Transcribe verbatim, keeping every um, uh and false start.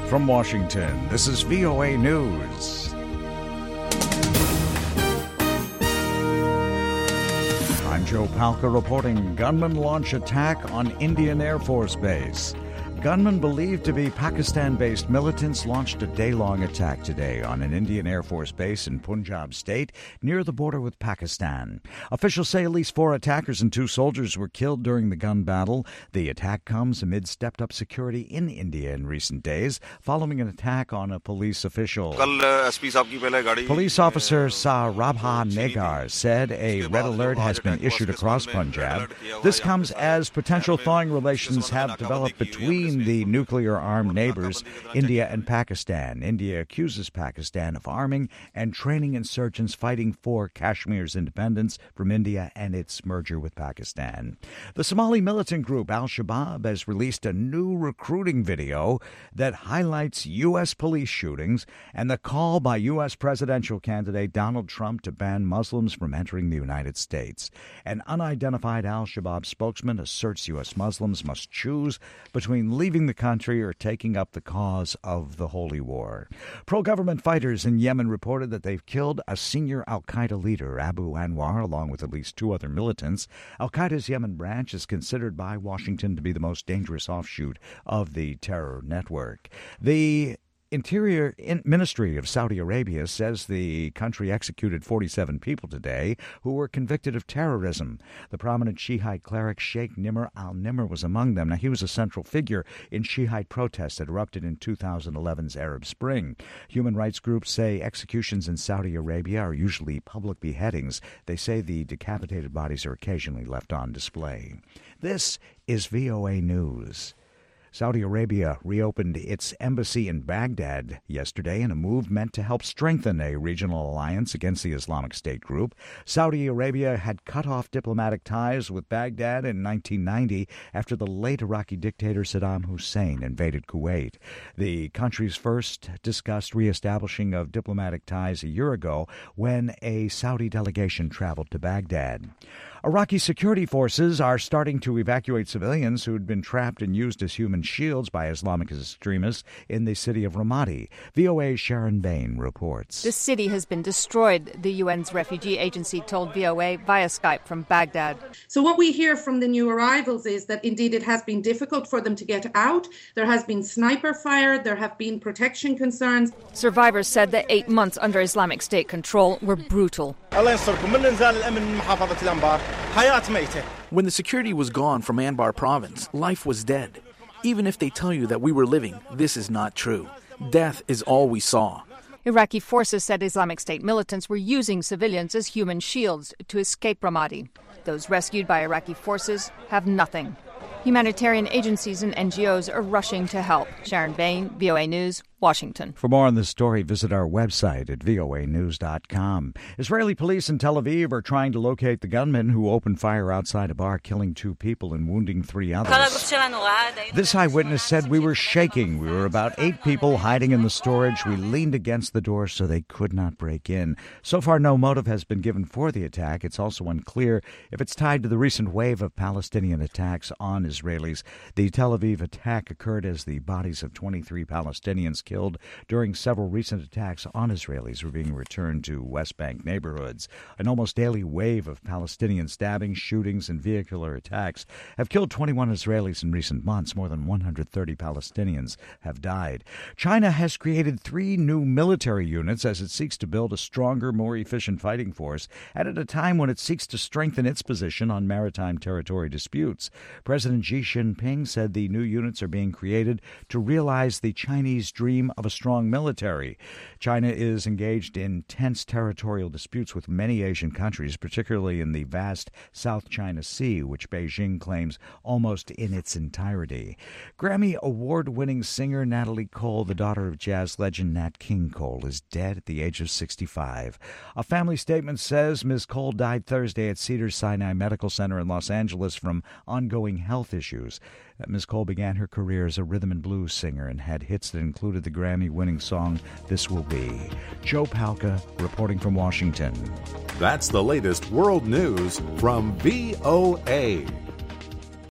From Washington, this is V O A News. I'm Joe Palca reporting gunmen launch attack on Indian Air Force Base. Gunmen believed to be Pakistan-based militants launched a day-long attack today on an Indian Air Force base in Punjab state near the border with Pakistan. Officials say at least four attackers and two soldiers were killed during the gun battle. The attack comes amid stepped-up security in India in recent days following an attack on a police official. Police officer Sarabha Nagar said a red alert has been issued across Punjab. This comes as potential thawing relations have developed between the nuclear-armed neighbors, India and Pakistan. India accuses Pakistan of arming and training insurgents fighting for Kashmir's independence from India and its merger with Pakistan. The Somali militant group Al-Shabaab has released a new recruiting video that highlights U S police shootings and the call by U S presidential candidate Donald Trump to ban Muslims from entering the United States. An unidentified Al-Shabaab spokesman asserts U S Muslims must choose between leaving the country or taking up the cause of the holy war. Pro-government fighters in Yemen reported that they've killed a senior al-Qaeda leader, Abu Anwar, along with at least two other militants. Al-Qaeda's Yemen branch is considered by Washington to be the most dangerous offshoot of the terror network. The Interior Ministry of Saudi Arabia says the country executed forty-seven people today who were convicted of terrorism. The prominent Shiite cleric Sheikh Nimr al-Nimr was among them. Now, he was a central figure in Shiite protests that erupted in two thousand eleven's Arab Spring. Human rights groups say executions in Saudi Arabia are usually public beheadings. They say the decapitated bodies are occasionally left on display. This is V O A News. Saudi Arabia reopened its embassy in Baghdad yesterday in a move meant to help strengthen a regional alliance against the Islamic State group. Saudi Arabia had cut off diplomatic ties with Baghdad in nineteen ninety after the late Iraqi dictator Saddam Hussein invaded Kuwait. The countries first discussed reestablishing of diplomatic ties a year ago when a Saudi delegation traveled to Baghdad. Iraqi security forces are starting to evacuate civilians who had been trapped and used as human shields by Islamic extremists in the city of Ramadi. V O A's Sharon Bain reports. The city has been destroyed, the U N's refugee agency told V O A via Skype from Baghdad. So what we hear from the new arrivals is that indeed it has been difficult for them to get out. There has been sniper fire. There have been protection concerns. Survivors said that eight months under Islamic State control were brutal. When the security was gone from Anbar province, life was dead. Even if they tell you that we were living, this is not true. Death is all we saw. Iraqi forces said Islamic State militants were using civilians as human shields to escape Ramadi. Those rescued by Iraqi forces have nothing. Humanitarian agencies and N G Os are rushing to help. Sharon Bain, V O A News, Washington. For more on this story, visit our website at V O A news dot com. Israeli police in Tel Aviv are trying to locate the gunman who opened fire outside a bar, killing two people and wounding three others. This eyewitness said, "We were shaking. We were about eight people hiding in the storage. We leaned against the door so they could not break in." So far, no motive has been given for the attack. It's also unclear if it's tied to the recent wave of Palestinian attacks on Israelis. The Tel Aviv attack occurred as the bodies of twenty-three Palestinians killed during several recent attacks on Israelis were being returned to West Bank neighborhoods. An almost daily wave of Palestinian stabbings, shootings, and vehicular attacks have killed twenty-one Israelis in recent months. More than one hundred thirty Palestinians have died. China has created three new military units as it seeks to build a stronger, more efficient fighting force, and at a time when it seeks to strengthen its position on maritime territory disputes. President Xi Jinping said the new units are being created to realize the Chinese dream of a strong military. China is engaged in tense territorial disputes with many Asian countries, particularly in the vast South China Sea, which Beijing claims almost in its entirety. Grammy award-winning singer Natalie Cole, the daughter of jazz legend Nat King Cole, is dead at the age of sixty-five. A family statement says Miz Cole died Thursday at Cedars-Sinai Medical Center in Los Angeles from ongoing health issues. Miz Cole began her career as a rhythm and blues singer and had hits that included the Grammy-winning song This Will Be. Joe Palca reporting from Washington. That's the latest world news from V O A.